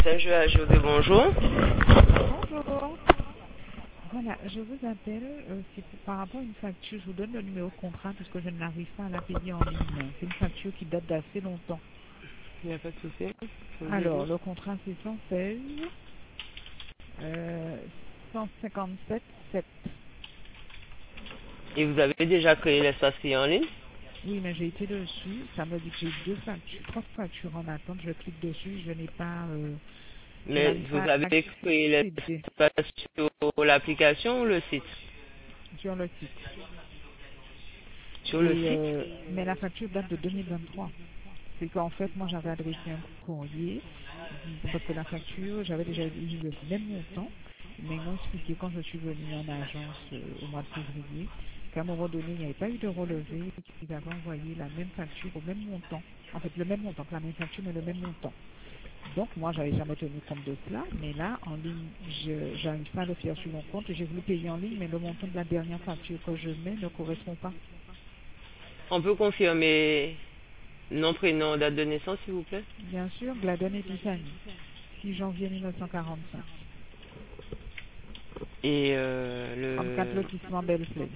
Saint-Jean-à-José, bonjour. Bonjour. Voilà, je vous appelle par rapport à une facture. Je vous donne le numéro de contrat parce que je n'arrive pas à la payer en ligne. C'est une facture qui date d'assez longtemps. Il n'y a pas de souci. Je vous Alors, écoute. le contrat c'est 116 157 7. Et vous avez déjà créé l'espace client en ligne, Oui, mais j'ai été dessus. Ça me dit que j'ai trois factures en attente. Je clique dessus. Je mais n'arrive vous pas à avez créé accéder l'espace sur l'application ou le site? sur le site. Sur le site. Mais la facture date de 2023. C'est qu'en fait, moi, j'avais adressé un courrier parce que la facture, j'avais déjà eu le même montant. Mais ils m'ont expliqué quand je suis venue en agence au mois de février qu'à un moment donné, il n'y avait pas eu de relevé et qu'ils avaient envoyé la même facture au même montant. En fait, le même montant, pas la même facture, mais le même montant. Donc, moi, j'avais jamais tenu compte de cela. Mais là, en ligne, je n'arrive pas à le faire sur mon compte. J'ai voulu payer en ligne, mais le montant de la dernière facture que je mets ne correspond pas. On peut confirmer nom, prénom, date de naissance, s'il vous plaît? Bien sûr, Gladon Epiphanie, 6 janvier 1945, Et 34 lotissement Belle-Plaine,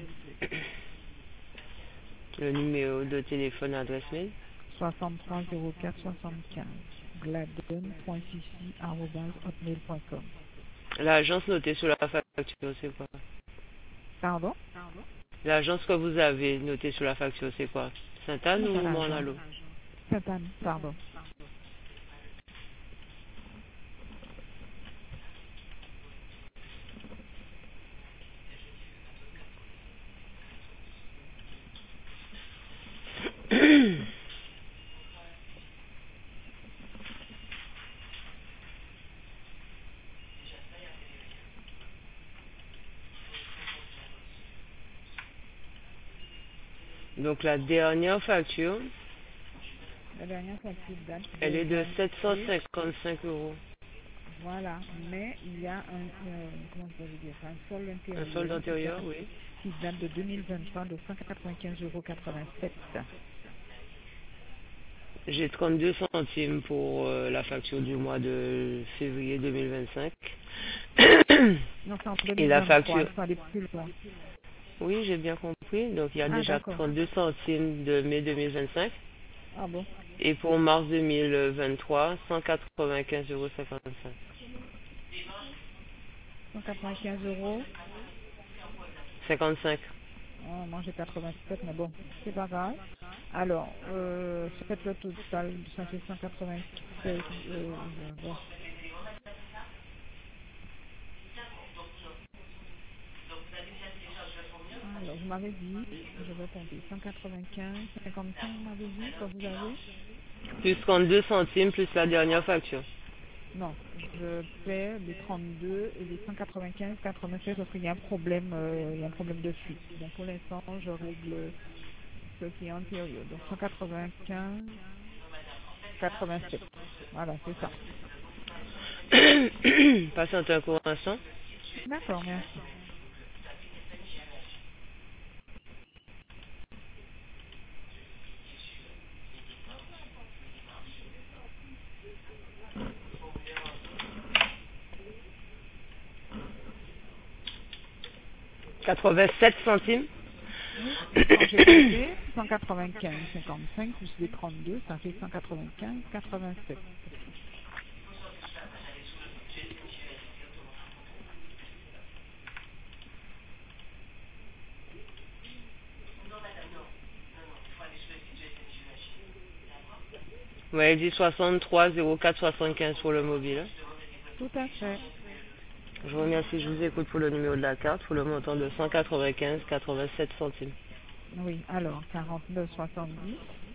le numéro de téléphone, adresse mail. 63 04 75, gladon.sissi@hotmail.com. L'agence notée sur la facture, c'est quoi? Pardon? L'agence que vous avez notée sur la facture, c'est quoi? Sainte-Anne Comment ça, ou l'agence? Morne-à-l'eau? Sainte-Anne, pardon. Donc la dernière facture, La dernière facture date elle de est de janvier. 755 euros. Voilà, mais il y a comment je peux vous dire ça, un solde Un solde intérieur antérieur, oui. qui date de 2023 de 195,87 €. J'ai 32 centimes pour la facture du mois de février 2025. Non, c'est en Et la 2023, facture, il faut aller plus loin. oui, j'ai bien compris. Donc il y a Ah, déjà d'accord. 32 centimes de mai 2025. Ah bon? Et pour mars 2023, 195,55 euros. 195 €. 55. Oh, moi j'ai 87, mais bon, c'est pas grave. Alors, faites le total, ça fait 196. Bon. Alors, vous m'avez dit, je vais compter, 195, 55, vous m'avez dit, que vous avez? Plus 32 centimes plus la dernière facture. Non, je paie les 32 et les 195, 96 parce qu'il y a un problème, il y a un problème de fuite. Donc pour l'instant, je règle ce qui est antérieur. Donc 195, 87. Voilà, c'est ça. Patiente un court instant. D'accord, merci. 87 centimes. Oui, quand j'ai compté, 195, 55 plus les 32, ça fait 195, 87. Ouais, elle dit 63 04 75 pour le mobile. Tout à fait. Je vous remercie, je vous écoute pour le numéro de la carte, pour le montant de 195,87 centimes. Oui, alors 49, 70,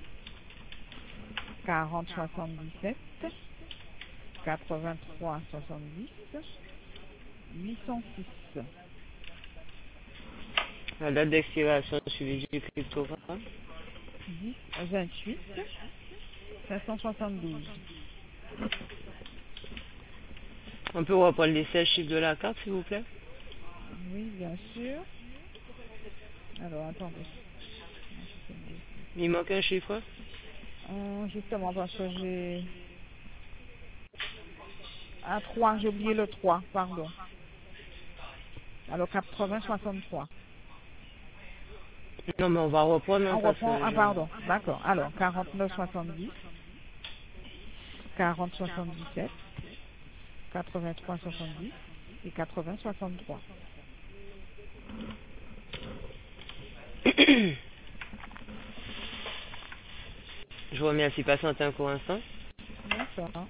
40, 77, 83, 70, 806, La date d'expiration suivie du cryptogramme. 10, 28, 572. On peut reprendre les 16 chiffres de la carte, s'il vous plaît? Oui, bien sûr. Alors, attendez. Moi, je fais mieux ici. Il manque un chiffre. Justement, parce que j'ai... À 3, j'ai oublié le 3, pardon. Alors 80,63. Non, mais on va reprendre, hein, On parce reprend, que ah pardon, d'accord. Alors 49,70, 40,77, 83,70 et 80,63. je vous remercie. Patientez un court instant. D'accord.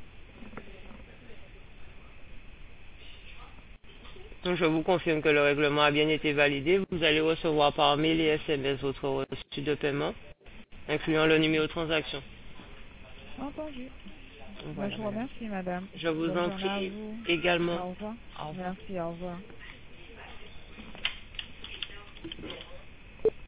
Donc, je vous confirme que le règlement a bien été validé. Vous allez recevoir par mail et SMS votre reçu de paiement, incluant le numéro de transaction. Entendu. Ben, Voilà, je vous madame. remercie, madame. Je vous Bonne en journée à prie vous. également. Au revoir. Au revoir. Merci, au revoir.